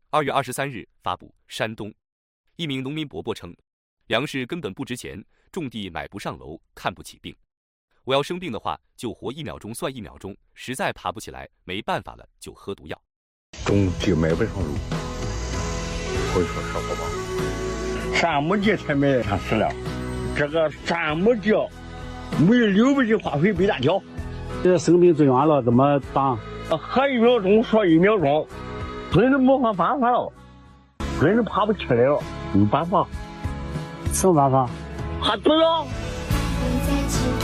2月23日发布，山东一名农民伯伯称，粮食根本不值钱，种地买不上楼，看不起病。我要生病的话，就活1秒钟算1秒钟，实在爬不起来，没办法了就喝毒药。 种地买不上楼，会说实话吧？3亩地才买上饲料，这个3亩地没有6倍的化肥被大条。 这生病住院了怎么办？ 喝1秒钟说1秒钟，真的没法办法了，真的爬不起来了，没办法。 什么办法？ 喝毒药。